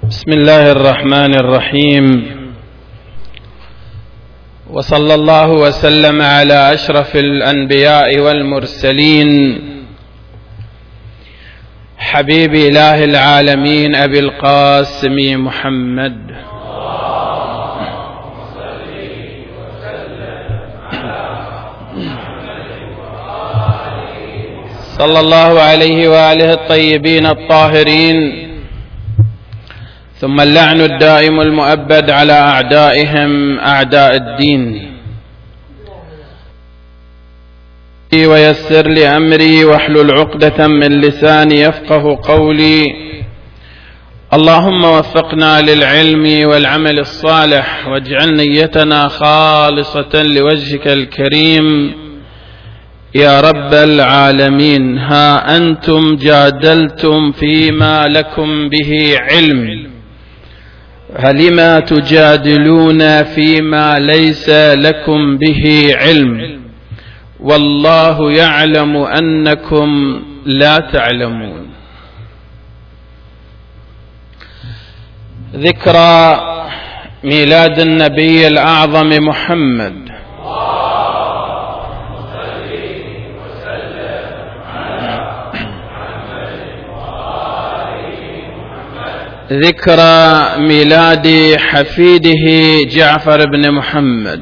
بسم الله الرحمن الرحيم، وصلى الله وسلم على أشرف الأنبياء والمرسلين حبيب إله العالمين أبي القاسم محمد صلى الله عليه وآله الطيبين الطاهرين، ثم اللعن الدائم المؤبد على أعدائهم أعداء الدين. ويسر لي أمري واحلل عقدة من لساني يفقه قولي. اللهم وفقنا للعلم والعمل الصالح، واجعل نيتنا خالصة لوجهك الكريم يا رب العالمين. ها أنتم جادلتم فيما لكم به علم، فلما تجادلون فيما ليس لكم به علم، والله يعلم أنكم لا تعلمون. ذكرى ميلاد النبي الأعظم محمد ذكرى ميلاد حفيده جعفر بن محمد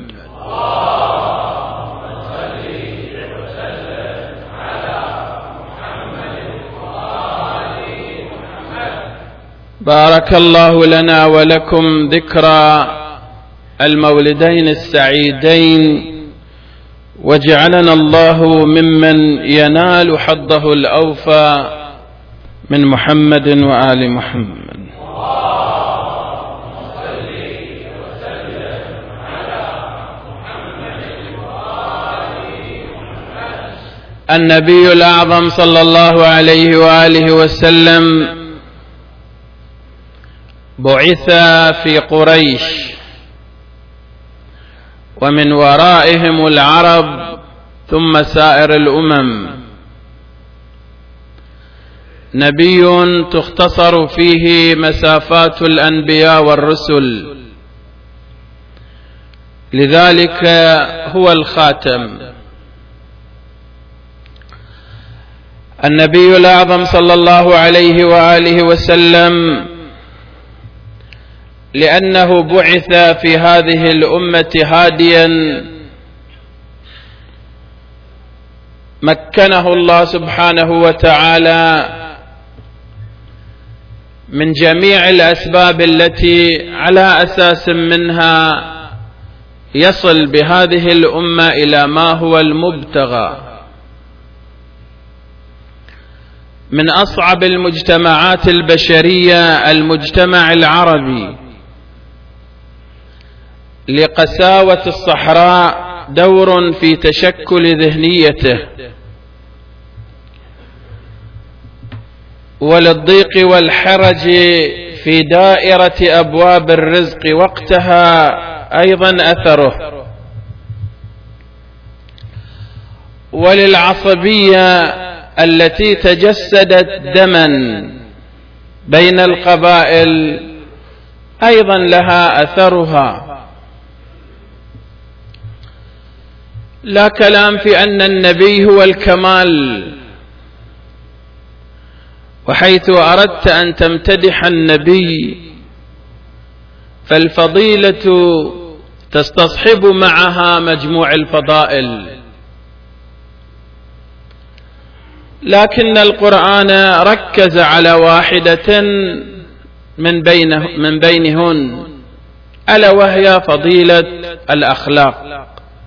بارك الله لنا ولكم ذكرى المولدين السعيدين، وجعلنا الله ممن ينال حظه الأوفى من محمد وآل محمد. النبي الأعظم صلى الله عليه وآله وسلم بعث في قريش، ومن ورائهم العرب ثم سائر الأمم. نبي تختصر فيه مسافات الأنبياء والرسل، لذلك هو الخاتم. النبي الأعظم صلى الله عليه وآله وسلم لأنه بعث في هذه الأمة هاديا، مكنه الله سبحانه وتعالى من جميع الأسباب التي على أساس منها يصل بهذه الأمة إلى ما هو المبتغى. من أصعب المجتمعات البشرية المجتمع العربي، لقساوة الصحراء دور في تشكل ذهنيته، وللضيق والحرج في دائرة أبواب الرزق وقتها أيضا أثره، وللعصبية التي تجسدت دما بين القبائل أيضا لها أثرها. لا كلام في أن النبي هو الكمال، وحيث أردت أن تمتدح النبي فالفضيلة تستصحب معها مجموع الفضائل، لكن القرآن ركز على واحدة من بينهن، ألا وهي فضيلة الأخلاق،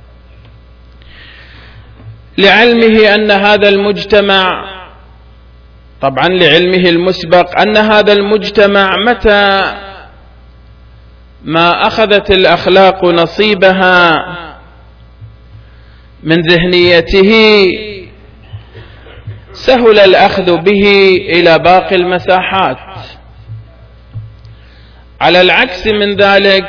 لعلمه أن هذا المجتمع، طبعا لعلمه المسبق أن هذا المجتمع متى ما أخذت الأخلاق نصيبها من ذهنيته سهل الأخذ به إلى باقي المساحات. على العكس من ذلك،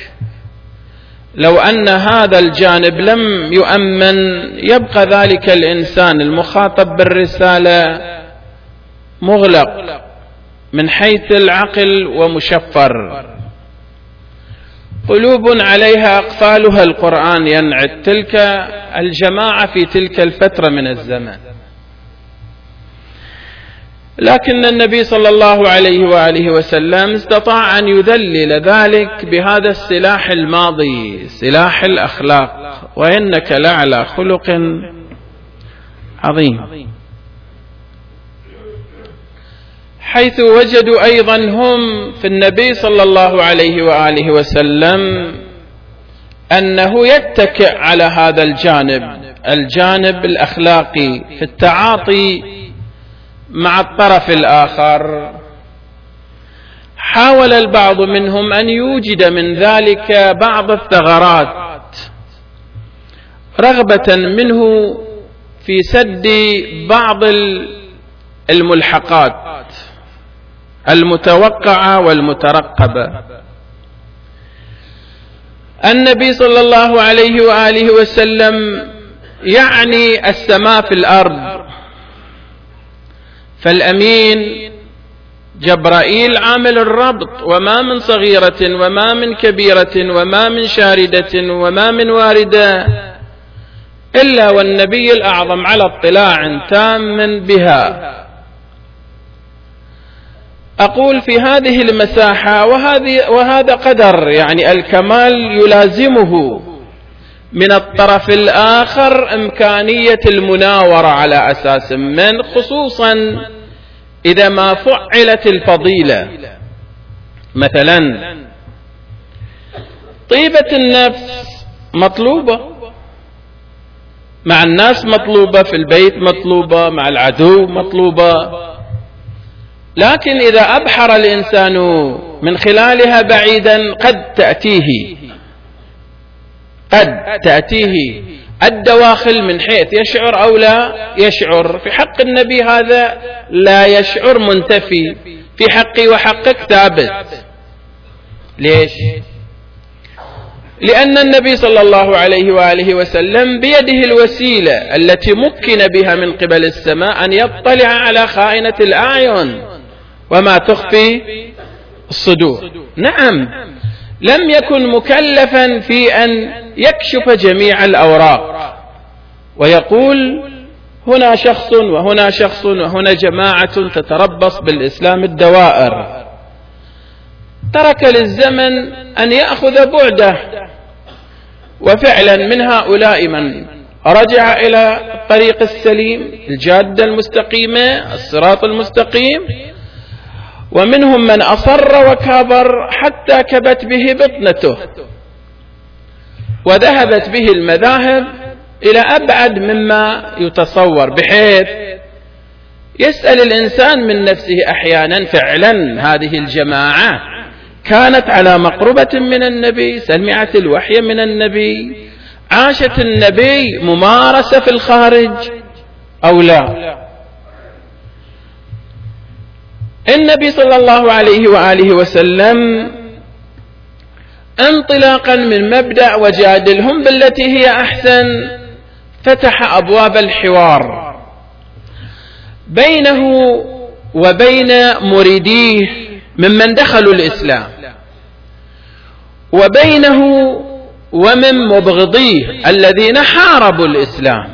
لو أن هذا الجانب لم يؤمن يبقى ذلك الإنسان المخاطب بالرسالة مغلق من حيث العقل ومشفر، قلوب عليها أقفالها القرآن ينعت تلك الجماعة في تلك الفترة من الزمن. لكن النبي صلى الله عليه وآله وسلم استطاع أن يذلل ذلك بهذا السلاح الماضي، سلاح الأخلاق، وإنك لعلى خلق عظيم، حيث وجدوا أيضا هم في النبي صلى الله عليه وآله وسلم أنه يتكئ على هذا الجانب الأخلاقي في التعاطي مع الطرف الآخر. حاول البعض منهم أن يوجد من ذلك بعض الثغرات رغبة منه في سد بعض الملحقات المتوقعة والمترقبة. النبي صلى الله عليه وآله وسلم يعني السماء في الأرض، فالأمين جبرائيل عامل الربط، وما من صغيرة وما من كبيرة وما من شاردة وما من واردة إلا والنبي الأعظم على اطلاع تام بها. أقول في هذه المساحة وهذا قدر، يعني الكمال يلازمه من الطرف الآخر إمكانية المناورة على أساس من، خصوصا إذا ما فعلت الفضيلة. مثلا طيبة النفس مطلوبة مع الناس، مطلوبة في البيت، مطلوبة مع العدو، مطلوبة، لكن إذا أبحر الإنسان من خلالها بعيدا قد تأتيه الدواخل من حيث يشعر أو لا يشعر. في حق النبي هذا لا يشعر، منتفي، في حقي وحقك ثابت. ليش؟ لأن النبي صلى الله عليه وآله وسلم بيده الوسيلة التي مكن بها من قبل السماء أن يطلع على خائنة الأعين وما تخفي الصدور. نعم، لم يكن مكلفا في أن يكشف جميع الأوراق ويقول هنا شخص وهنا شخص وهنا جماعة تتربص بالإسلام الدوائر. ترك للزمن أن يأخذ بعده، وفعلا من هؤلاء من رجع إلى الطريق السليم، الجادة المستقيمة، الصراط المستقيم، ومنهم من أصر وكابر حتى كبت به بطنته وذهبت به المذاهب إلى أبعد مما يتصور، بحيث يسأل الإنسان من نفسه أحيانا فعلا هذه الجماعة كانت على مقربة من النبي، سمعت الوحي من النبي، عاشت النبي ممارسة في الخارج أو لا؟ النبي صلى الله عليه وآله وسلم انطلاقا من مبدأ وجادلهم بالتي هي أحسن فتح أبواب الحوار بينه وبين مريديه ممن دخلوا الإسلام، وبينه ومن مبغضيه الذين حاربوا الإسلام.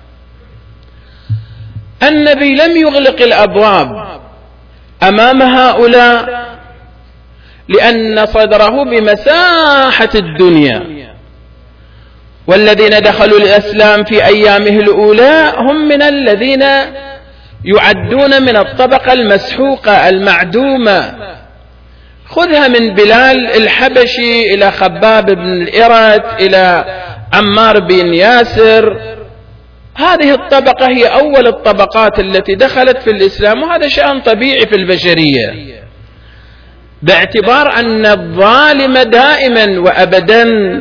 النبي لم يغلق الأبواب أمام هؤلاء لأن صدره بمساحة الدنيا، والذين دخلوا الإسلام في أيامه الأولى هم من الذين يعدون من الطبقة المسحوقة المعدومة. خذها من بلال الحبشي إلى خباب بن الإرت إلى عمار بن ياسر، هذه الطبقة هي أول الطبقات التي دخلت في الإسلام، وهذا شأن طبيعي في البشرية، باعتبار أن الظالم دائما وأبدا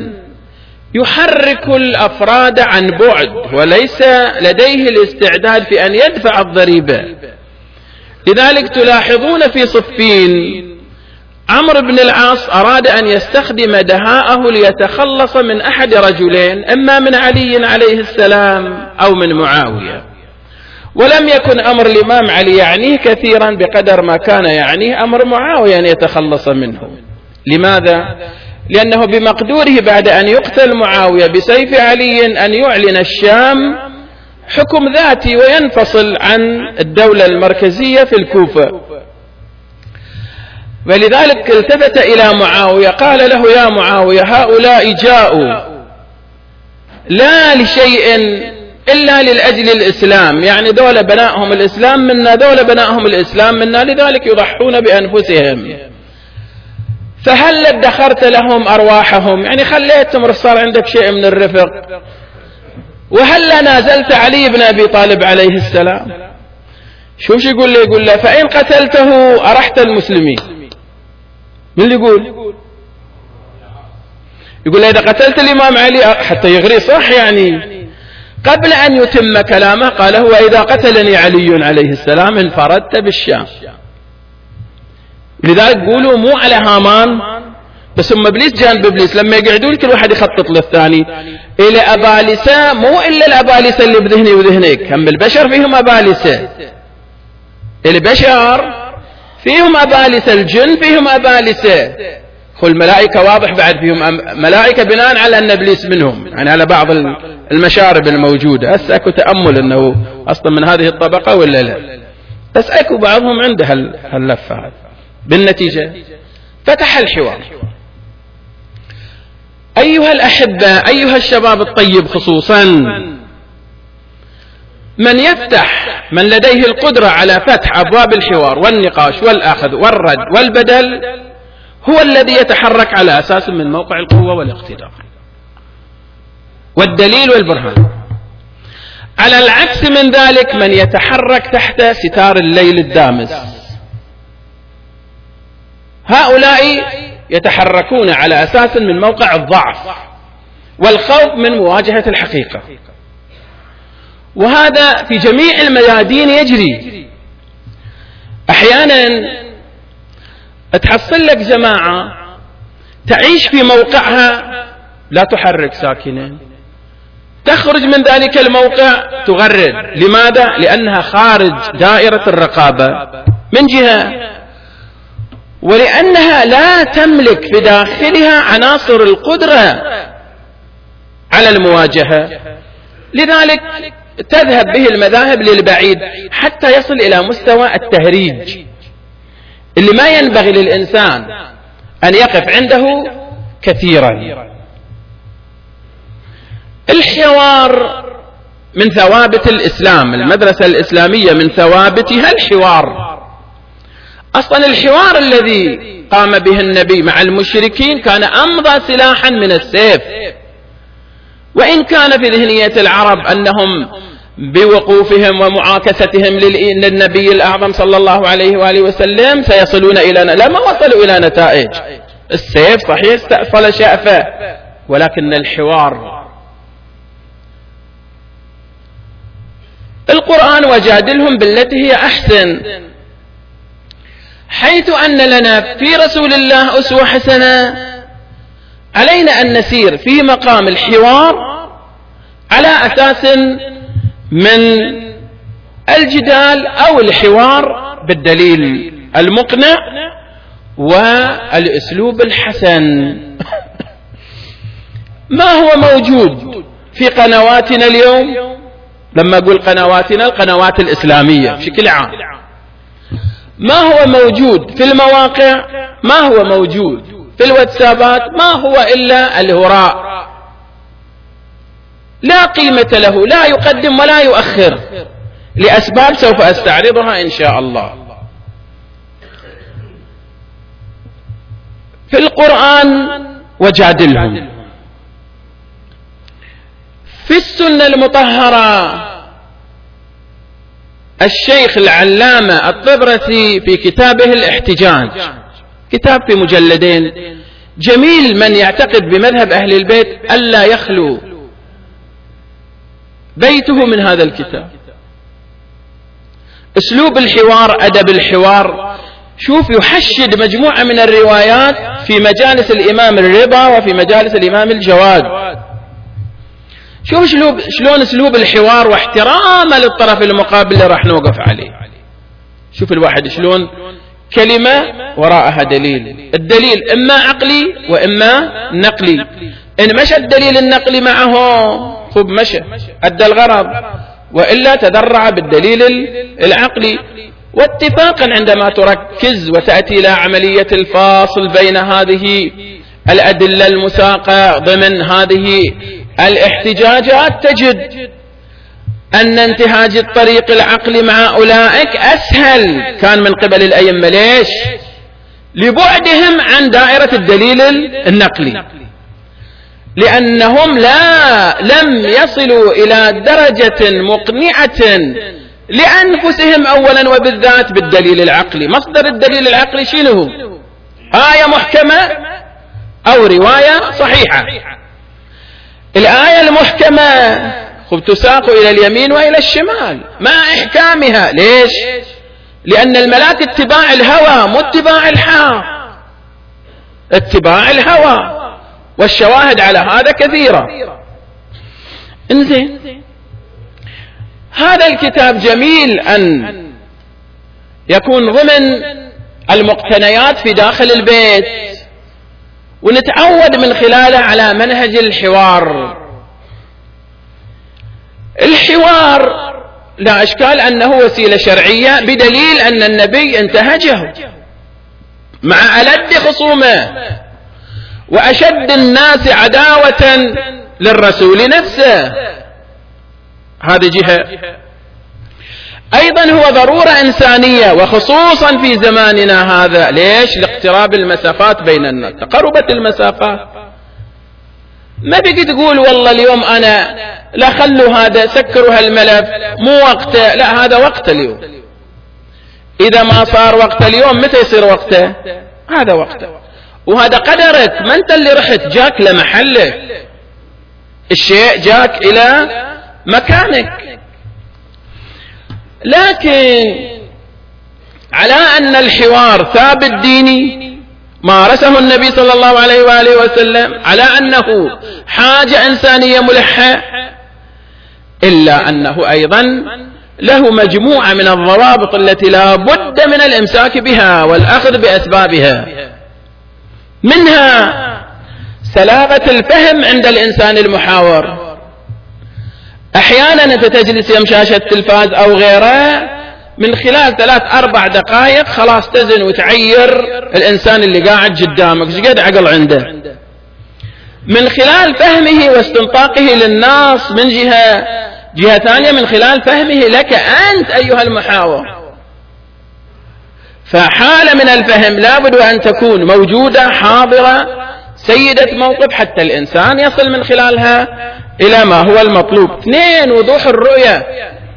يحرك الأفراد عن بعد وليس لديه الاستعداد في أن يدفع الضريبة. لذلك تلاحظون في صفين عمرو بن العاص أراد أن يستخدم دهاءه ليتخلص من أحد رجلين، إما من علي عليه السلام أو من معاوية، ولم يكن أمر الإمام علي يعنيه كثيرا بقدر ما كان يعنيه أمر معاوية أن يتخلص منه. لماذا؟ لأنه بمقدوره بعد أن يقتل معاوية بسيف علي أن يعلن الشام حكم ذاتي وينفصل عن الدولة المركزية في الكوفة. ولذلك التفت إلى معاوية قال له: يا معاوية، هؤلاء جاءوا لا لشيء إلا للأجل الإسلام، يعني دولة بنائهم الإسلام منا، دولة بنائهم الإسلام منا، لذلك يضحون بأنفسهم. فهل ادخرت لهم أرواحهم؟ يعني خليتهم، صار عندك شيء من الرفق. وهل نازلت علي بن أبي طالب عليه السلام؟ شوف يقول له، يقول له: فإن قتلته أرحت المسلمين. من اللي يقول له إذا قتلت الإمام علي حتى يغري صح، يعني قبل أن يتم كلامه قال: هو إذا قتلني علي عليه السلام انفردت بالشام. لذلك قولوا مو على هامان بس، هم ابليس جانب ابليس لما يقعدون كل واحد يخطط للثاني. الى ابالسه، مو الا الابالسه اللي بذهني وذهنك، هم البشر فيهم ابالسه، البشر فيهم ابالسه، الجن فيهم ابالسه، الملائكه واضح بعد فيهم ملائكه بناء على ان ابليس منهم، يعني على بعض المشارب الموجوده. هسه اكو تامل انه اصلا من هذه الطبقه ولا لا، بس اكو بعضهم عنده هاللفه هذه. بالنتيجه فتح الحوار. أيها الأحبة، أيها الشباب الطيب خصوصا، من لديه القدرة على فتح أبواب الحوار والنقاش والأخذ والرد والبدل هو الذي يتحرك على أساس من موقع القوة والاقتدار والدليل والبرهان. على العكس من ذلك من يتحرك تحت ستار الليل الدامس. هؤلاء يتحركون على أساس من موقع الضعف والخوف من مواجهة الحقيقة، وهذا في جميع الميادين يجري. أحيانا تحصل لك جماعة تعيش في موقعها لا تحرك ساكنا، تخرج من ذلك الموقع تغرد. لماذا؟ لأنها خارج دائرة الرقابة من جهة، ولأنها لا تملك بداخلها عناصر القدرة على المواجهة. لذلك تذهب به المذاهب للبعيد حتى يصل إلى مستوى التهريج اللي ما ينبغي للإنسان أن يقف عنده كثيرا. الحوار من ثوابت الإسلام، المدرسة الإسلامية من ثوابتها الحوار. أصلا الحوار الذي قام به النبي مع المشركين كان أمضى سلاحا من السيف، وإن كان في ذهنية العرب أنهم بوقوفهم ومعاكستهم للنبي الأعظم صلى الله عليه وآله وسلم سيصلون لما وصلوا إلى نتائج. السيف صحيح استأصل شأفه، ولكن الحوار. القرآن وجادلهم بالتي هي أحسن، حيث أن لنا في رسول الله أسوة حسنة. علينا أن نسير في مقام الحوار على أساس من الجدال أو الحوار بالدليل المقنع والأسلوب الحسن. ما هو موجود في قنواتنا اليوم؟ لما أقول قنواتنا، القنوات الإسلامية بشكل عام. ما هو موجود في المواقع؟ ما هو موجود في الواتسابات؟ ما هو إلا الهراء، لا قيمة له، لا يقدم ولا يؤخر، لأسباب سوف أستعرضها إن شاء الله. في القرآن وجادلهم، في السنة المطهرة الشيخ العلامة الطبرسي في كتابه الاحتجاج، كتاب في مجلدين جميل، من يعتقد بمذهب أهل البيت ألا يخلو بيته من هذا الكتاب. أسلوب الحوار، أدب الحوار. شوف يحشد مجموعة من الروايات في مجالس الإمام الرضا وفي مجالس الإمام الجواد، شوف شلون اسلوب الحوار واحترامه للطرف المقابل اللي راح نوقف عليه. شوف الواحد شلون كلمة وراءها دليل، الدليل إما عقلي وإما نقلي. إن مشى الدليل النقلي معه خب مشى أدى الغرض، وإلا تذرع بالدليل العقلي. واتفاقا عندما تركز وتأتي إلى عملية الفاصل بين هذه الأدلة المساقة ضمن هذه الاحتجاجات، تجد أن انتهاج الطريق العقلي مع أولئك أسهل كان من قبل الأئمة. ليش؟ لبعدهم عن دائرة الدليل النقلي، لأنهم لم يصلوا إلى درجة مقنعة لأنفسهم أولا وبالذات بالدليل العقلي. مصدر الدليل العقلي شنو هو؟ آية محكمة أو رواية صحيحة. الآية المحكمة تساق إلى اليمين وإلى الشمال مع إحكامها. ليش؟ لأن الملاك اتباع الهوى مو اتباع الحق، اتباع الهوى، والشواهد على هذا كثيرة. انزين، هذا الكتاب جميل أن يكون ضمن المقتنيات في داخل البيت، ونتعود من خلاله على منهج الحوار. الحوار لا إشكال أنه وسيلة شرعية، بدليل أن النبي انتهجه مع ألد خصومه وأشد الناس عداوة للرسول نفسه. هذه جهة. أيضا هو ضرورة إنسانية، وخصوصا في زماننا هذا. ليش؟ لاقتراب المسافات بين الناس، تقربت المسافات. ما بقي تقول والله اليوم أنا لا خلوا هذا، سكروا هالملف، مو وقته. لا، هذا وقته اليوم. إذا ما صار وقته اليوم متى يصير وقته؟ هذا وقته. وهذا قدرك، ما أنت اللي رحت، جاك لمحلك، الشيء جاك إلى مكانك. لكن على أن الحوار ثابت ديني مارسه النبي صلى الله عليه وآله وسلم، على أنه حاجة إنسانية ملحة، إلا أنه أيضا له مجموعة من الضوابط التي لا بد من الإمساك بها والأخذ بأسبابها. منها سلامة الفهم عند الإنسان المحاور. أحيانا أنت تجلس يم شاشة التلفاز أو غيره، من خلال 3-4 دقائق خلاص تزن وتعير الإنسان اللي قاعد قدامك، ايش قد عقل عنده. من خلال فهمه واستنطاقه للناس من جهة ثانية، من خلال فهمه لك أنت أيها المحاور. فحالة من الفهم لابد أن تكون موجودة حاضرة سيدة موقف، حتى الإنسان يصل من خلالها إلى ما هو المطلوب. 2، وضوح الرؤية.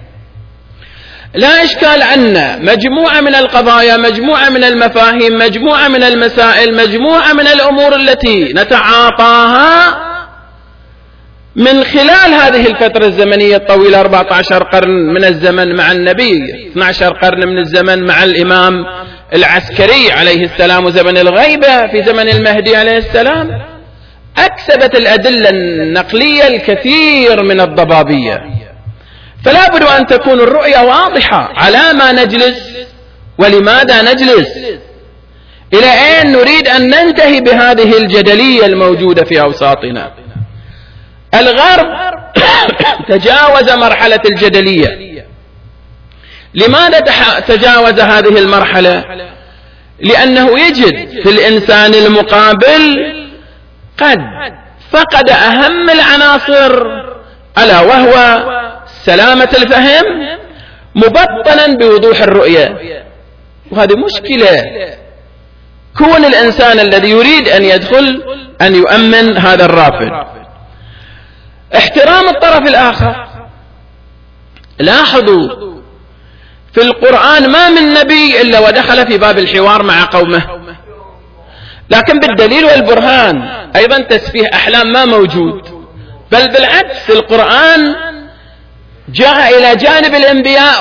لا إشكال أن مجموعة من القضايا، مجموعة من المفاهيم، مجموعة من المسائل، مجموعة من الأمور التي نتعاطاها من خلال هذه الفترة الزمنية الطويلة، 14 قرن من الزمن مع النبي، 12 قرن من الزمن مع الإمام العسكري عليه السلام، وزمن الغيبة في زمن المهدي عليه السلام، أكسبت الأدلة النقلية الكثير من الضبابية. فلا بد أن تكون الرؤية واضحة على ما نجلس ولماذا نجلس، إلى أين نريد أن ننتهي بهذه الجدلية الموجودة في أوساطنا. الغرب تجاوز مرحلة الجدلية. لماذا تجاوز هذه المرحلة؟ لأنه يجد في الإنسان المقابل قد فقد أهم العناصر، ألا وهو سلامة الفهم مبطنا بوضوح الرؤية. وهذه مشكلة. كون الإنسان الذي يريد أن يدخل أن يؤمن هذا الرافد. احترام الطرف الآخر. لاحظوا في القرآن ما من نبي إلا ودخل في باب الحوار مع قومه، لكن بالدليل والبرهان. أيضا تسفيه أحلام ما موجود، بل بالعكس القرآن جاء إلى جانب الأنبياء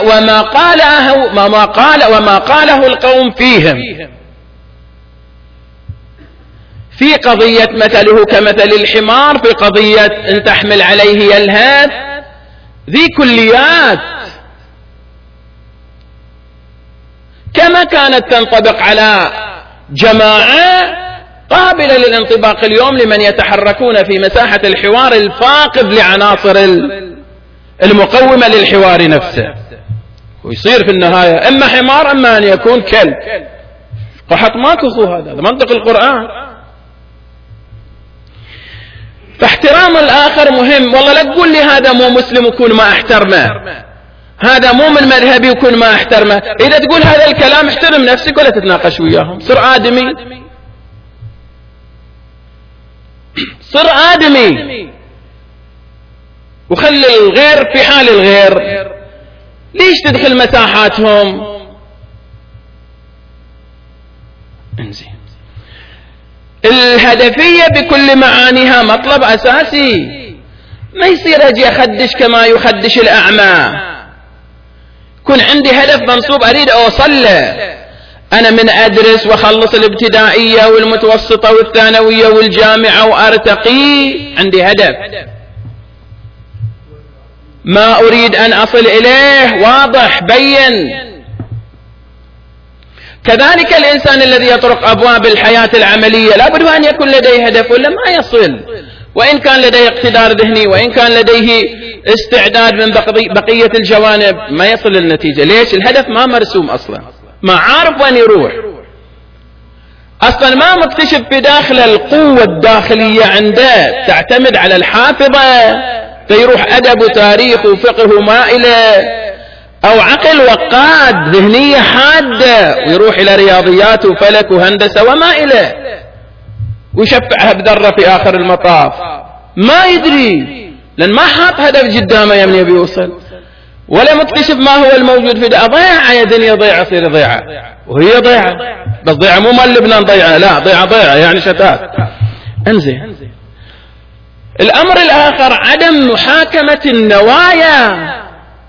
وما قاله القوم فيهم. في قضية مثله كمثل الحمار، في قضية إن تحمل عليه يلهث، ذي كليات كما كانت تنطبق على جماعة قابلة للانطباق اليوم لمن يتحركون في مساحة الحوار الفاقد لعناصر المقومة للحوار نفسه، ويصير في النهاية إما حمار إما أن يكون كلب. قحط ماكو أخو، هذا منطق القرآن. فاحترام الآخر مهم. والله لا تقول لي هذا مو مسلم وكون ما احترمه، هذا مو من مذهبي وكون ما احترمه. إذا تقول هذا الكلام احترم نفسك ولا تتناقش وياهم، صر آدمي، صر آدمي، وخلي الغير في حال الغير. ليش تدخل مساحاتهم؟ انزين، الهدفية بكل معانيها مطلب أساسي، ما يصير أجي أخدش كما يخدش الأعمى. يكون عندي هدف منصوب أريد أوصل له. أنا من أدرس وأخلص الابتدائية والمتوسطة والثانوية والجامعة وأرتقي، عندي هدف ما أريد أن أصل إليه واضح بين. كذلك الإنسان الذي يطرق أبواب الحياة العملية لا بد أن يكون لديه هدف ولا ما يصل، وإن كان لديه اقتدار ذهني وإن كان لديه استعداد من بقية الجوانب ما يصل للنتيجة. ليش؟ الهدف ما مرسوم أصلا، ما عارف وين يروح أصلا، ما مكتشف في داخل القوة الداخلية عنده تعتمد على الحافظة، فيروح أدب وتاريخ وفقه وما إلى، أو عقل وقاد ذهنية حادة ويروح إلى رياضيات وفلك وهندسة وما إلى، ويشفعها بذرة في آخر المطاف. ما يدري لأن ما حاط هدف قدامه يمني بيوصل، ولا مكتشف ما هو الموجود في ضيعة. يا دنيا ضيعة، تصير ضيعة، وهي ضيعة، بس ضيعة مو مال لبنان ضيعة، لا ضيعة يعني شتات. انزين، الأمر الآخر عدم محاكمة النوايا.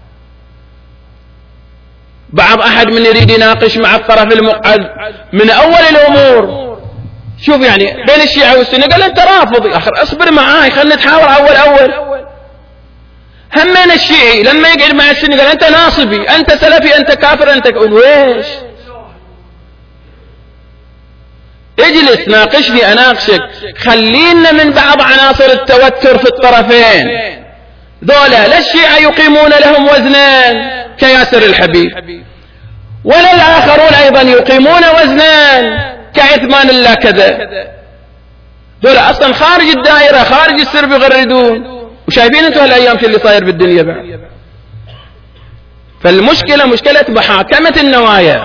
بعض أحد من يريد يناقش مع الطرف المقعد من أول الأمور، شوف يعني بين الشيعة والسنة، قال أنت رافضي، آخر أصبر معاي خلنا نتحاور أول. همين الشيعي لما يقعد مع السنة قال أنت ناصبي، أنت سلفي، أنت كافر، أنت ويش؟ اجلس ناقشني أناقشك، خلينا من بعض عناصر التوتر في الطرفين ذولا. لا الشيعة يقيمون لهم وزنان كياسر الحبيب، ولا الآخرون أيضا يقيمون وزنان كعثمان الله كذا. ذولا أصلا خارج الدائرة، خارج السرب يغردون، وشايفين انتوا هالأيام اللي صاير بالدنيا بعد. فالمشكلة مشكلة محاكمة النوايا.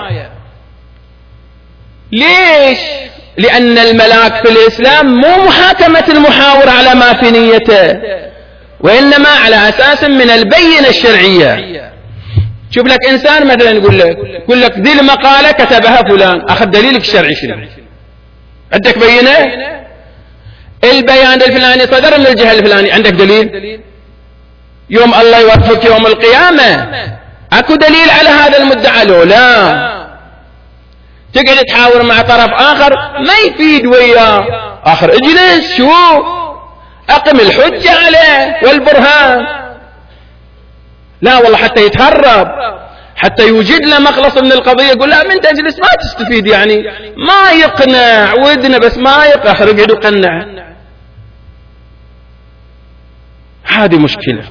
ليش؟ لأن الملاك في الإسلام مو محاكمة المحاور على ما في نيته، وإنما على أساس من البينة الشرعية. شوف لك إنسان مثلا يقول لك ذي المقالة كتبها فلان، أخذ دليلك الشرعي شنو؟ عندك بينة؟ البيان الفلاني صدر من الجهة الفلانية، عندك دليل؟ يوم الله يوفقك يوم القيامة أكو دليل على هذا المدعى له؟ لا. تقعد تحاور مع طرف آخر ما يفيد وياه، آخر اجلس شوف أقم الحجة عليه والبرهان. لا والله حتى يتهرب، حتى يوجد له مخلص من القضية، يقول لا من تجلس ما تستفيد، يعني ما يقنع ودنا بس ما يقنع، آخر يقعد يقنع. هذه مشكلة.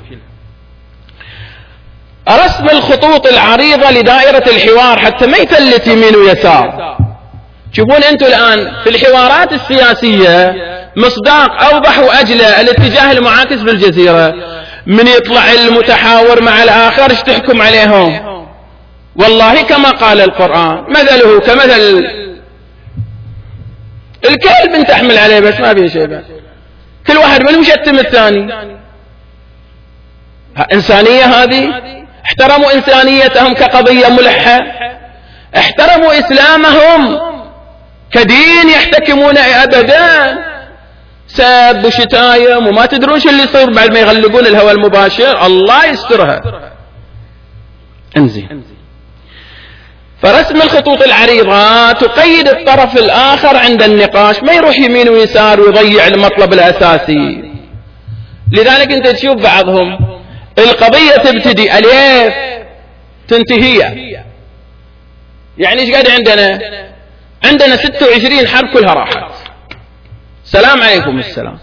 رسم الخطوط العريضة لدائرة الحوار حتى ما يتلت يمين ويسار. تشوفون أنتم الآن في الحوارات السياسية مصداق أوضح وأجلى الاتجاه المعاكس في الجزيرة، من يطلع المتحاور مع الآخر ايش تحكم عليهم؟ والله كما قال القرآن مثله كمثل الكلب انت تحمل عليه بس ما بيه شيء، كل واحد منهم يشتم الثاني. إنسانية هذه؟ احترموا إنسانيتهم كقضية ملحة، احترموا إسلامهم كدين يحتكمون أبدا. سب وشتايم وما تدرون شو اللي يصير بعد ما يغلقون الهواء المباشر، الله يسترها. انزين، فرسم الخطوط العريضة تقيد الطرف الآخر عند النقاش، ما يروح يمين ويسار ويضيع المطلب الأساسي. لذلك أنت تشوف بعضهم القضية تبتدي أليف تنتهي. يعني إيش قاعد عندنا 26 حرف كلها راحت. سلام عليكم السلام.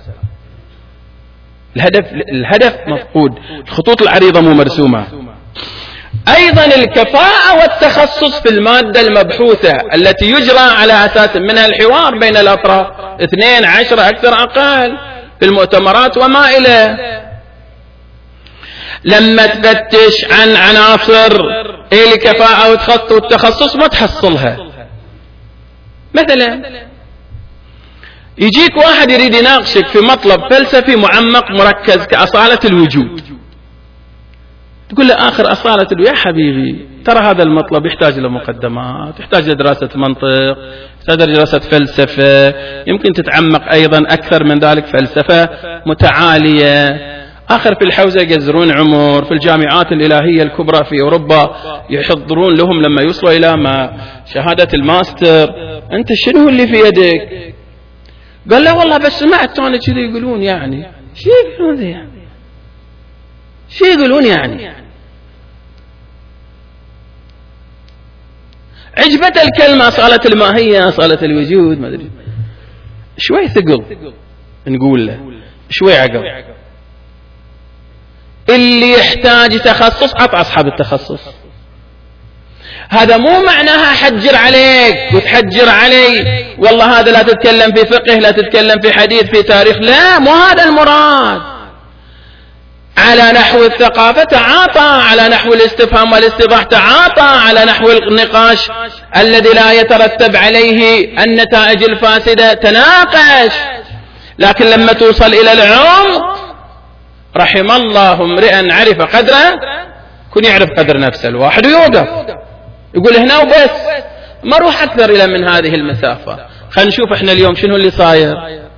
الهدف مفقود، الخطوط العريضة مو مرسومة. أيضا الكفاءة والتخصص في المادة المبحوثة التي يجرى على أساس منها الحوار بين الأطراف، 2 10 أكثر أقل في المؤتمرات وما إليه. لما تفتش عن عناصر الكفاءة والتخصص ما تحصلها. مثلا يجيك واحد يريد يناقشك في مطلب فلسفي معمق مركز كأصالة الوجود، تقول له آخر أصالة يا حبيبي ترى هذا المطلب يحتاج إلى مقدمات، يحتاج إلى دراسة منطق، يحتاج إلى دراسة فلسفة، يمكن تتعمق أيضا أكثر من ذلك فلسفة متعالية. آخر في الحوزة يقزرون عمر في الجامعات الإلهية الكبرى في أوروبا، يحضرون لهم لما يوصلوا إلى شهادة الماستر، أنت شنو اللي في يدك؟ قال لا والله بس سمعت أنا كذي يقولون. يعني شو يقولون يعني؟ شو يقولون يعني؟ عجبت الكلمة أصالة الماهية، أصالة الوجود، ما أدري. شوي ثقل نقول له، شوي عقل. اللي يحتاج تخصص عط أصحاب التخصص. هذا مو معناها حجر عليك وتحجر علي، والله هذا لا تتكلم في فقه، لا تتكلم في حديث، في تاريخ، لا مو هذا المراد. على نحو الثقافة تعاطى، على نحو الاستفهام والاستيضاح تعاطى، على نحو النقاش الذي لا يترتب عليه النتائج الفاسدة تناقش. لكن لما توصل إلى العمق، رحم الله امرئا عرف قدره، كن يعرف قدر نفسه الواحد ويوقف يقول هنا وبس، ما روح أكثر إلى من هذه المسافة. خلينا نشوف احنا اليوم شنو اللي صاير.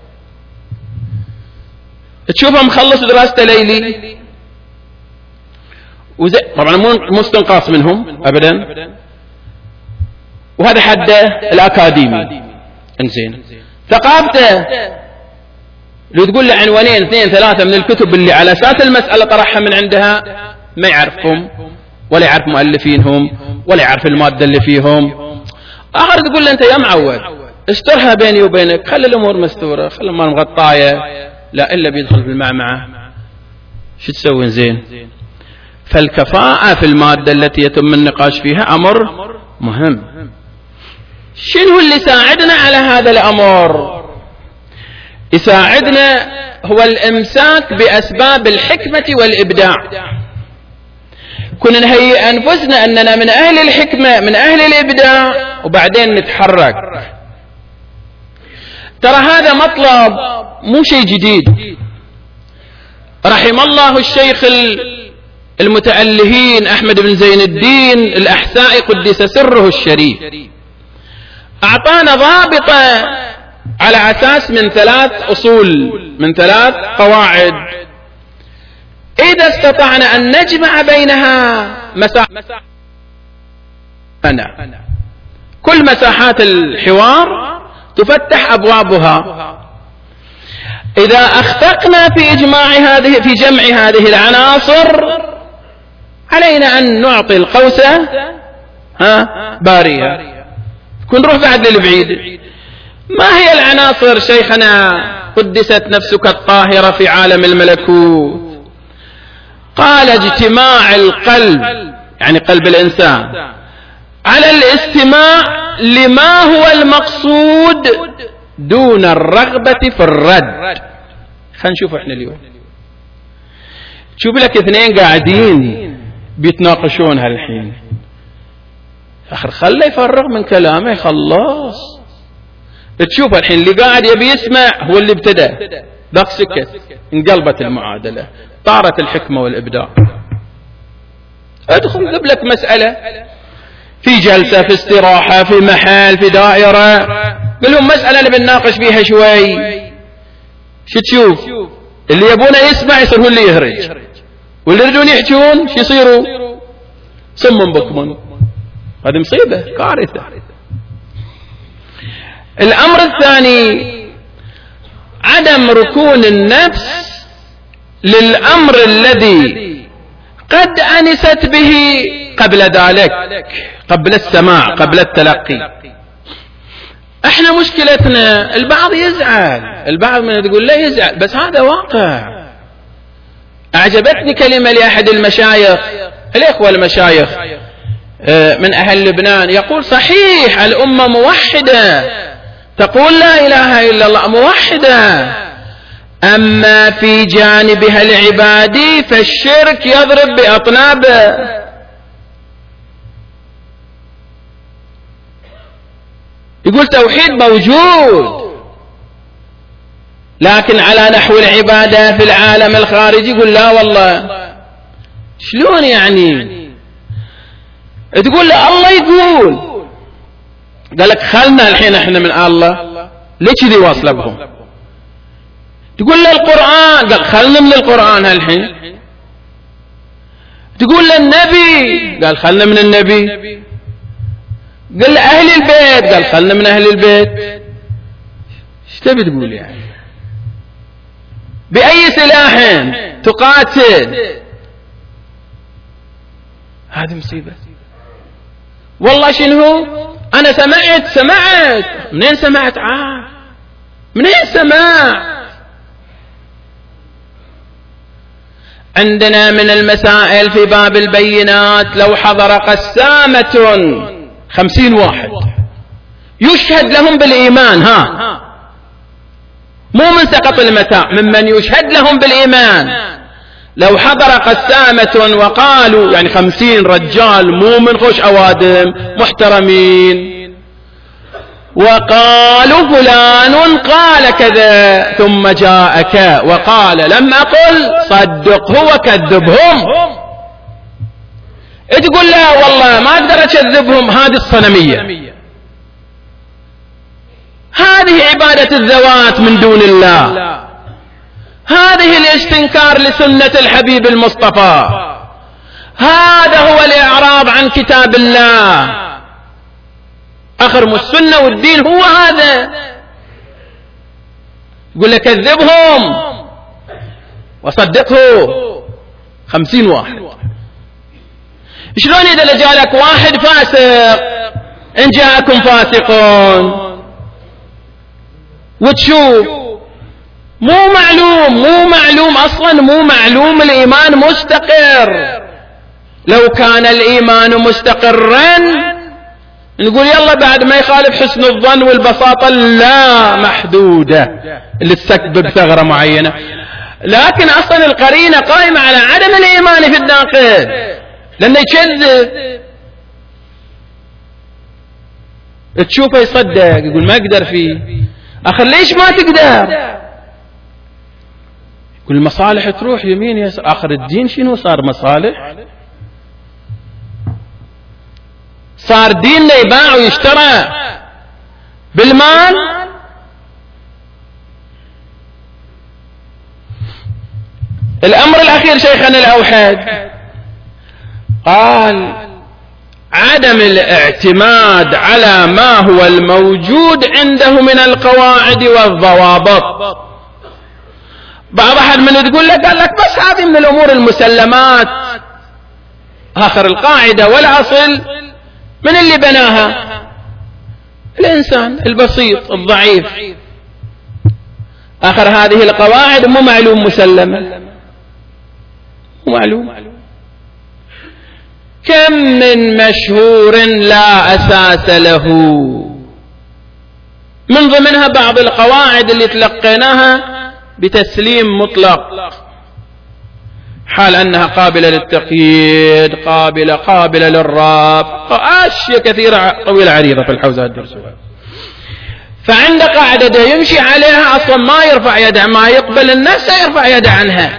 تشوفه مخلص دراسته ليلي طبعا مو استنقاص منهم أبدا، وهذا حده الأكاديمي. انزين ثقافته لو تقول له عنوانين 2 3 من الكتب اللي على أساس المسألة طرحها من عندها ما يعرفهم، ولا يعرف مؤلفينهم، ولا يعرف المادة اللي فيهم. آخر تقول له أنت يا معود استرها بيني وبينك، خلي الأمور مستورة، خلي الأمور مغطاية، لا إلا بيدخل في المعمعة. شو تسوي؟ زين. فالكفاءة في المادة التي يتم النقاش فيها أمر مهم. شنو اللي يساعدنا على هذا الأمر؟ يساعدنا هو الإمساك بأسباب الحكمة والإبداع. كنا نهيئ أنفسنا أننا من أهل الحكمة من أهل الإبداع، وبعدين نتحرك. ترى هذا مطلب مو شيء جديد. رحم الله الشيخ المتألهين أحمد بن زين الدين الأحسائي قدس سره الشريف، أعطانا ضابطة على أساس من 3 أصول، من 3 قواعد. إذا استطعنا أن نجمع بينها كل مساحات الحوار تفتح أبوابها. إذا أخطأنا في جمع هذه العناصر، علينا أن نعطي القوسة بارية. كن نروح بعد للبعيد. ما هي العناصر شيخنا قدست نفسك الطاهرة في عالم الملكوت؟ قال اجتماع القلب، يعني قلب الإنسان، على الاستماع لما هو المقصود دون الرغبة في الرد. خلينا نشوف احنا اليوم. تشوف لك 2 قاعدين بيتناقشون هالحين، آخر خليه يفرغ من كلامه يخلص. تشوف الحين اللي قاعد يبي يسمع هو اللي ابتدى، ذاك سكت، انقلبت المعادلة، طارت الحكمة والإبداع. ادخل ذب لك مسألة في جلسة، في استراحة، في محل، في دائرة، قل لهم مسألة نبي نناقش فيها شوي. شو تشوف؟ اللي يبونه يسمع يصير هو اللي يهرج، واللي يريدون يحجون شو يصيروا؟ صم بكم. هذه مصيبة كارثة. الأمر الثاني عدم ركون النفس للأمر الذي قد أنست به قبل ذلك، قبل السماع، قبل التلقي. احنا مشكلتنا البعض يزعل، البعض من تقول لا يزعل، بس هذا واقع. أعجبتني كلمة لأحد المشايخ، الإخوة المشايخ من أهل لبنان، يقول صحيح الأمة موحدة تقول لا إله إلا الله، موحدة، أما في جانبها العبادي فالشرك يضرب بأطنابه. يقول توحيد موجود، لكن على نحو العبادة في العالم الخارجي يقول لا والله. شلون يعني؟ تقول له الله يقول، قال لك خلنا الحين احنا من الله، ليش ذي واصله بهم؟ تقول له القرآن، قال خلنا من القرآن هالحين. تقول له النبي، قال خلنا من النبي. قال له أهل البيت، قال خلنا من أهل البيت. ايش تبي تقول يعني؟ بأي سلاح تقاتل؟ هذه مصيبة والله. شنو أنا سمعت منين سمعت؟ منين سمعت؟ عندنا من المسائل في باب البينات لو حضر قسامة 50 واحد يشهد لهم بالإيمان، مو من سقط المتاع، ممن يشهد لهم بالإيمان. لو حضر قسامة وقالوا، يعني 50 رجال مو من خوش أوادم محترمين، وقالوا فلان قال كذا ثم جاءك وقال لم أقل صدقه وكذبهم، تقول لا والله ما أقدر أكذبهم، هذه الصنمية، هذه عبادة الذوات من دون الله، هذه الاستنكار لسنة الحبيب المصطفى، هذا هو الإعراض عن كتاب الله. أخرم السنة والدين هو هذا. يقول لك كذبهم وصدقه 50 واحد. شلون إذا جاء لك واحد فاسق، إن جاءكم فاسقون، وتشوف مو معلوم أصلا، مو معلوم الإيمان مستقر. لو كان الإيمان مستقرا نقول يلا بعد ما يخالف حسن الظن والبساطة لا محدودة اللي تسبب ثغرة معينة، لكن أصلا القرينة قائمة على عدم الإيمان في الناقد، لأنه يكذب. تشوفه يصدق يقول ما أقدر فيه. آخر ليش ما تقدر؟ يقول المصالح تروح يمين يسار. آخر الدين شنو صار؟ مصالح؟ صار ديننا يباع ويشترى بالمال. الأمر الأخير شيخنا الأوحد قال عدم الاعتماد على ما هو الموجود عنده من القواعد والضوابط. بعض أحد من تقول لك قال لك بس هذه من الأمور المسلمات. آخر القاعدة والأصل من اللي بناها؟ الإنسان البسيط الضعيف. آخر هذه القواعد مو معلوم مسلمة، مو معلوم. كم من مشهور لا أساس له، من ضمنها بعض القواعد اللي تلقيناها بتسليم مطلق، حال أنها قابلة للتقييد، قابلة للراب، أشياء كثيرة طويلة عريضة في الحوزة الدرسوة. فعند قاعدة يمشي عليها أصلا ما يرفع يده، ما يقبل الناس يرفع يده عنها.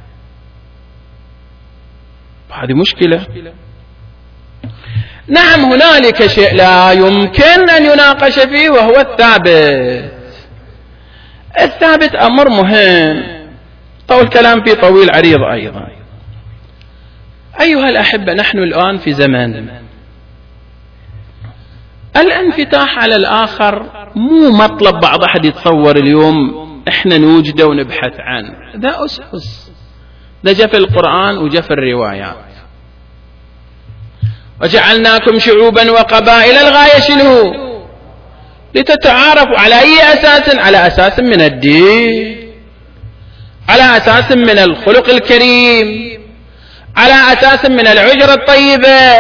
هذه مشكلة. نعم هنالك شيء لا يمكن أن يناقش فيه وهو الثابت. الثابت أمر مهم طول الكلام فيه طويل عريض أيضا. أيها الأحبة، نحن الآن في زمان الانفتاح على الآخر مو مطلب بعض أحد يتصور اليوم احنا نوجده ونبحث عنه، ذا أسس، ذا جاء في القرآن وجاء في الروايات. وجعلناكم شعوبا وقبائل، الغاية شنو؟ لتتعارفوا. على أي أساس؟ على أساس من الدين، على أساس من الخلق الكريم، على أساس من العشرة الطيبة،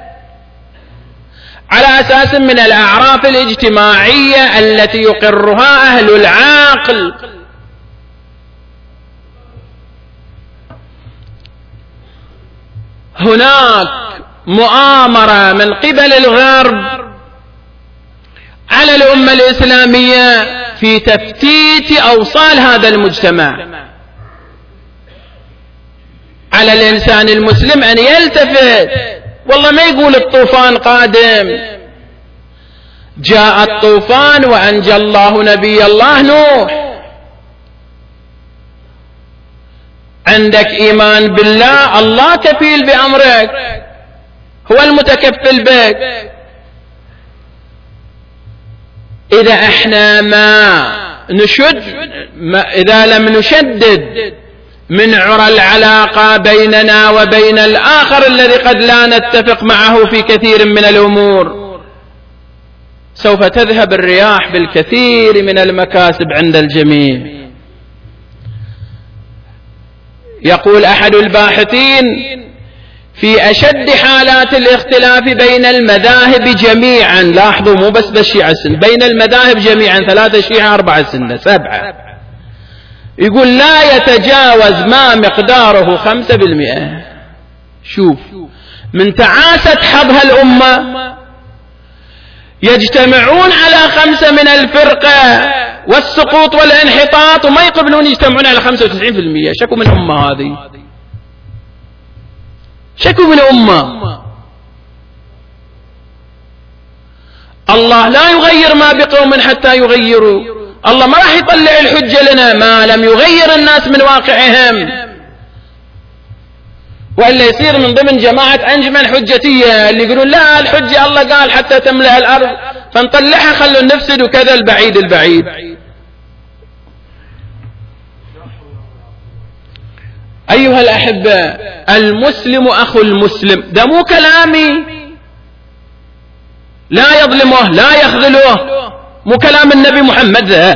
على أساس من الأعراف الاجتماعية التي يقرها أهل العقل. هناك مؤامرة من قبل الغرب على الأمة الإسلامية في تفتيت أوصال هذا المجتمع. على الإنسان المسلم أن يلتفت، والله ما يقول الطوفان قادم، جاء الطوفان وأنجى الله نبي الله نوح. عندك إيمان بالله، الله كفيل بأمرك، هو المتكفل بك. إذا احنا إذا لم نشدد من عرى العلاقة بيننا وبين الآخر الذي قد لا نتفق معه في كثير من الأمور، سوف تذهب الرياح بالكثير من المكاسب عند الجميع. يقول أحد الباحثين: في أشد حالات الاختلاف بين المذاهب جميعا، لاحظوا مو بس بالشيعة السنة، بين المذاهب جميعا، 3 شيعة 4 سنة 7، يقول لا يتجاوز ما مقداره 5%. شوف من تعاسة حظها الأمة يجتمعون على 5 من الفرقة والسقوط والانحطاط، وما يقبلون يجتمعون على 95%. شكوا من أمة هذه، شكوا من أمة. الله لا يغير ما بقوم حتى يغيروا، الله ما راح يطلع الحجة لنا ما لم يغير الناس من واقعهم، وإلا يصير من ضمن جماعة أنجمن حجتية اللي يقولون لا الحجة الله قال حتى تملأ الأرض فنطلعها خلوا نفسد وكذا. البعيد أيها الأحبة، المسلم أخو المسلم، ده مو كلامي، لا يظلمه لا يخذله، مو كلام النبي محمد ذا.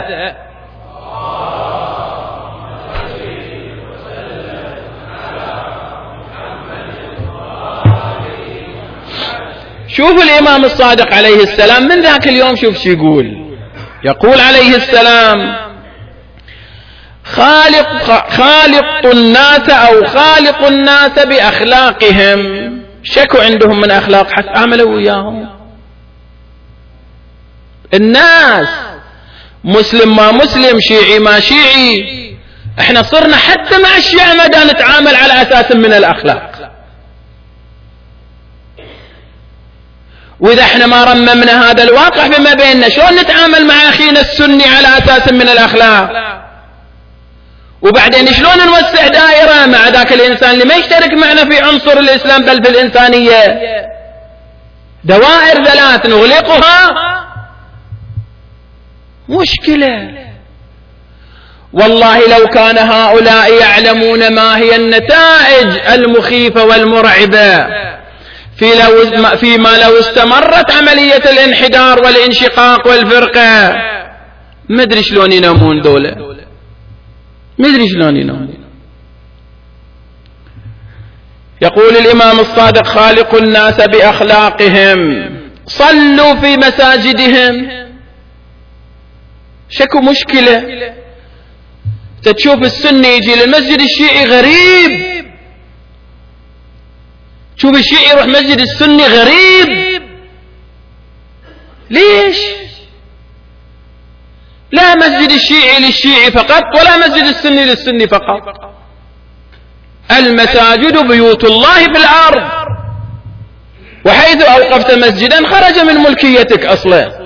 شوف الإمام الصادق عليه السلام من ذاك اليوم، شوف شو يقول عليه السلام: خالق الناس أو خالق الناس بأخلاقهم. شكوا عندهم من أخلاق حتى عملوا وياهم الناس، مسلم ما مسلم، شيعي ما شيعي، احنا صرنا حتى مع الشيعة ما دا نتعامل على أساس من الأخلاق. وإذا احنا ما رممنا هذا الواقع فيما بيننا، شلون نتعامل مع أخينا السني على أساس من الأخلاق؟ وبعدين شلون نوسع دائرة مع ذاك الإنسان اللي ما يشترك معنا في عنصر الإسلام بل في الإنسانية؟ دوائر 3 نغلقها مشكلة. والله لو كان هؤلاء يعلمون ما هي النتائج المخيفة والمرعبة فيما لو استمرت عملية الانحدار والانشقاق والفرقة، ما ادري شلون ينامون دولة، ما ادري شلون ينامون. يقول الإمام الصادق: خالق الناس بأخلاقهم، صلوا في مساجدهم. شكو مشكلة، تشوف السني يجي للمسجد الشيعي غريب، تشوف الشيعي يروح مسجد السني غريب. ليش؟ لا مسجد الشيعي للشيعي فقط ولا مسجد السني للسني فقط. المساجد بيوت الله في الأرض، وحيث أوقفت مسجدا خرج من ملكيتك أصلا.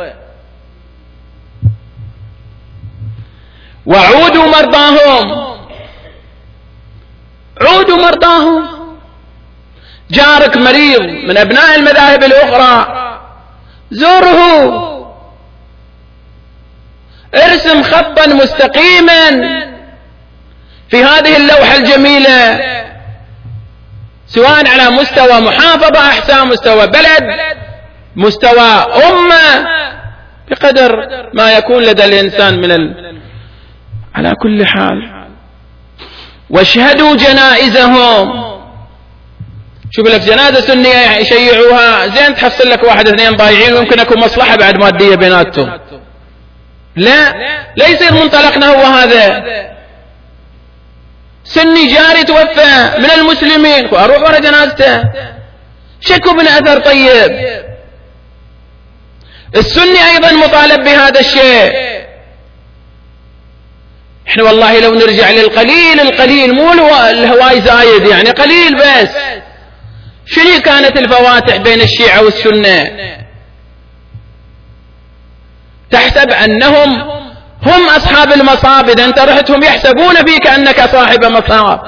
وعودوا مرضاهم، عودوا مرضاهم. جارك مريض من أبناء المذاهب الأخرى زوره، ارسم خطا مستقيما في هذه اللوحة الجميلة، سواء على مستوى محافظة أحسن، مستوى بلد، مستوى أمة، بقدر ما يكون لدى الإنسان على كل حال. واشهدوا جنائزهم. شوف لك جنازة سنية يشيعوها، زين تحصل لك واحد اثنين ضايعين ويمكن يكون مصلحة بعد مادية بيناتهم. لا يصير منطلقنا هو هذا. سني جاري توفى من المسلمين واروح ورا جنازته، شكو من اثر طيب. السني ايضا مطالب بهذا الشيء. احنا والله لو نرجع للقليل القليل، مو الهواي زايد يعني، قليل بس. شنو كانت الفواتح بين الشيعة والسنة؟ تحسب انهم هم اصحاب المصاب، اذا انت رحتهم يحسبون فيك انك صاحب مصاب.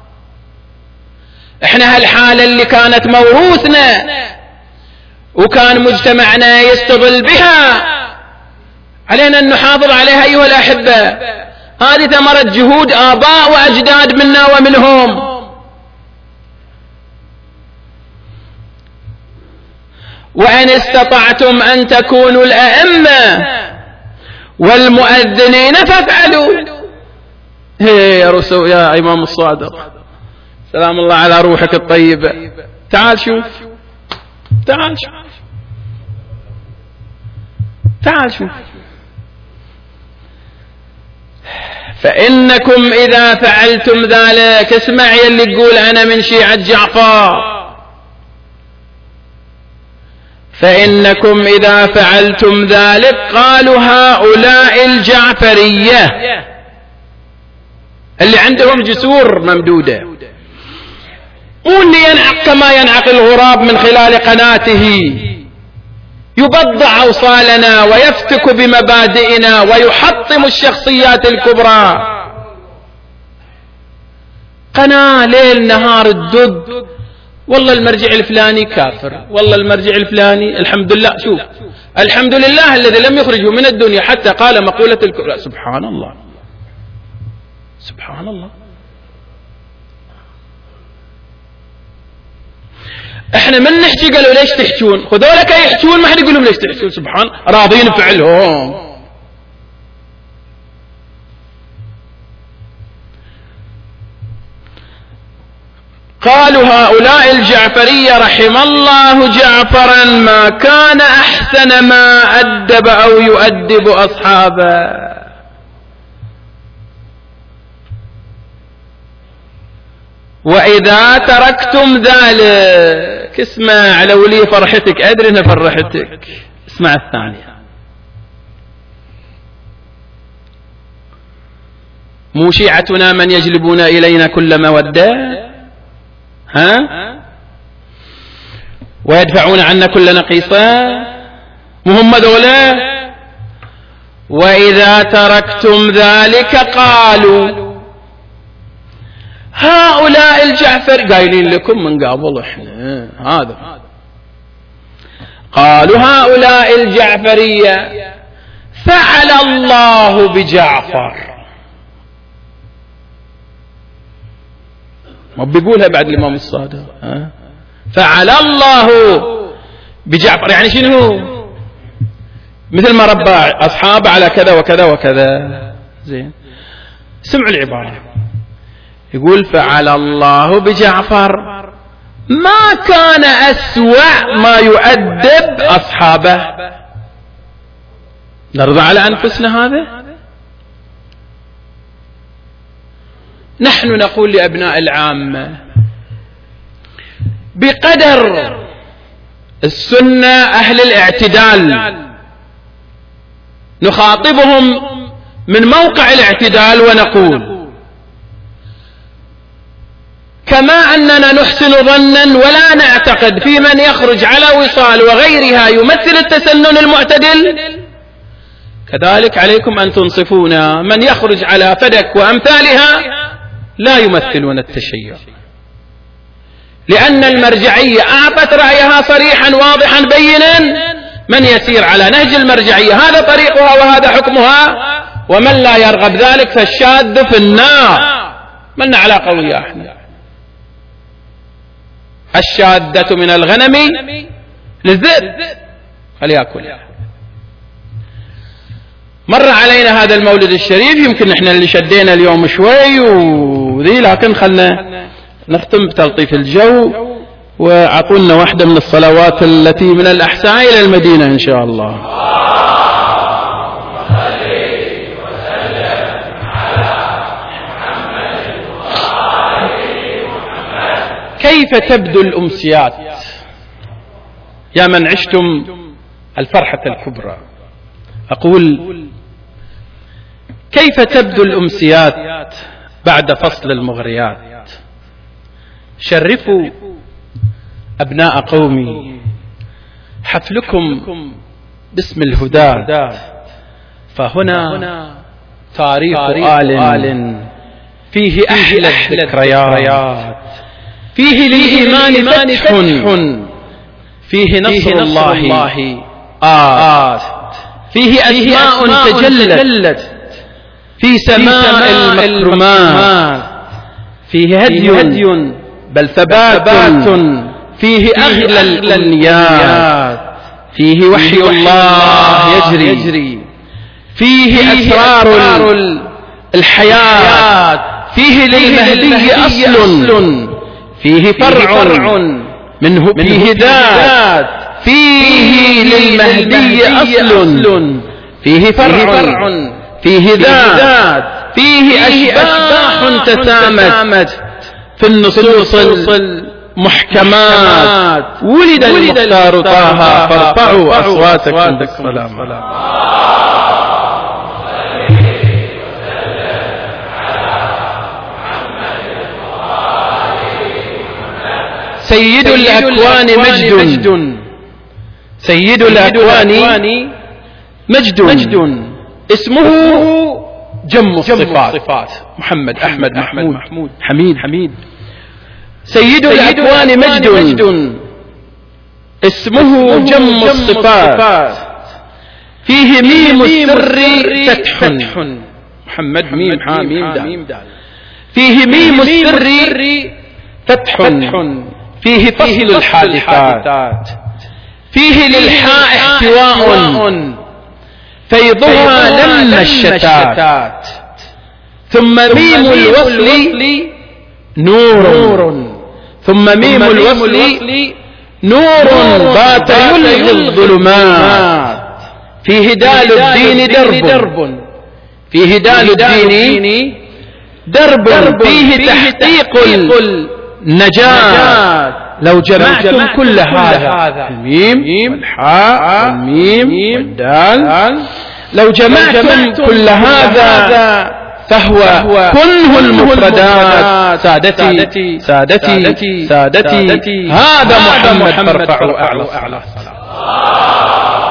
احنا هالحالة اللي كانت موروثنا وكان مجتمعنا يستظل بها، علينا ان نحافظ عليها ايها الاحبة. هذه ثمرة جهود آباء وأجداد منا ومنهم. وإن استطعتم أن تكونوا الأئمة والمؤذنين فافعلوا. يا رسول يا إمام الصادق، سلام الله على روحك الطيبة، تعال شوف، تعال شوف، تعال شوف. فإنكم إذا فعلتم ذلك، اسمع يلي تقول أنا من شيعة جعفر، فإنكم إذا فعلتم ذلك، قالوا هؤلاء الجعفرية اللي عندهم جسور ممدودة، واللي ينعق كما ينعق الغراب من خلال قناته، يبضع أوصالنا ويفتك بمبادئنا ويحطم الشخصيات الكبرى. قناة ليل نهار الدب، والله المرجع الفلاني كافر، والله المرجع الفلاني. الحمد لله، شوف، الحمد لله الذي لم يخرجه من الدنيا حتى قال مقولة الكفر. سبحان الله، سبحان الله. احنا من نحكي قالوا ليش تحجون، خذولك يحجون ما حد يقول لهم ليش تحجون. سبحان، راضين فعلهم. قالوا هؤلاء الجعفرية رحم الله جعفرا ما كان أحسن ما أدب أو يؤدب أصحابه. وإذا تركتم ذلك، اسمع لو لي فرحتك، أدري أن فرحتك، اسمع الثانية. مو شيعتنا من يجلبون إلينا كل مودة، ها، ويدفعون عنا كل نقيصة، مهم ذولا. وإذا تركتم ذلك قالوا هؤلاء الجعفر، قايلين لكم من قبل احنا هذا، قالوا هؤلاء الجعفرية فعل الله بجعفر. ما بيقولها بعد الإمام الصادق، فعل الله بجعفر، يعني شنو؟ مثل ما ربى أصحابه على كذا وكذا وكذا. زين، سمعوا العبارة، يقول فعل الله بجعفر ما كان أسوأ ما يؤدب أصحابه. نرضى على أنفسنا هذا؟ نحن نقول لأبناء العامة بقدر السنة أهل الاعتدال، نخاطبهم من موقع الاعتدال ونقول كما أننا نحسن ظنا ولا نعتقد في من يخرج على وصال وغيرها يمثل التسنن المعتدل، كذلك عليكم أن تنصفونا من يخرج على فدك وأمثالها لا يمثلون التشيع، لأن المرجعية أعطت رأيها صريحا واضحا بينا من يسير على نهج المرجعية هذا طريقها وهذا حكمها، ومن لا يرغب ذلك فالشاذ في النار. ملنا علاقة وياه احنا. الشاذة من الغنم للذئب فليأكل. مر علينا هذا المولد الشريف، يمكن احنا اللي شدينا اليوم شوي وذي، لكن خلنا نختم بتلطيف الجو وعطونا واحدة من الصلوات التي من الأحساء إلى المدينة إن شاء الله. كيف تبدو الأمسيات يا من عشتم الفرحة الكبرى؟ أقول كيف تبدو الأمسيات بعد فصل المغريات؟ شرفوا أبناء قومي حفلكم باسم الهدى، فهنا تاريخ آل فيه أحلى الذكريات، فيه للإيمان فتح، فيه نصر الله آت، فيه أسماء تجلت في سماء المكرمات، فيه هدي بل ثبات، فيه أغلى الأمنيات، فيه وحي الله يجري، فيه أسرار الحياة، فيه للمهدي أصل، فيه فرع منه فيه ذات، فيه للمهدي أصل، فيه فرع فيه ذات، فيه أشباح تسامت في النصوص المحكمات، ولد المختار طه فارفعوا أصواتكم بالسلام. سيد الأكوان مجد، سيد الأكوان مجد، اسمه جم الصفات، محمد أحمد محمود حميد. سيد الأكوان مجد، اسمه جم الصفات، فيه ميم السر فتح، محمد ميم دال، فيه ميم السر فتح، فيه فصل الحادثات، فيه للحاء احتواء، فيضها لم الشتات، ثم ميم الوصل نور، ثم ميم الوصل نور بات يلغي الظلمات، فيه دال الدين درب، فيه دال الدين درب، فيه تحقيق النجاة. لو جمعتم كل هذا، الميم والحاء والميم والدال، لو جمعتم كل هذا فهو كنه المفردات. سادتي سادتي سادتي، هذا محمد فارفعوا أعلى الصلاة.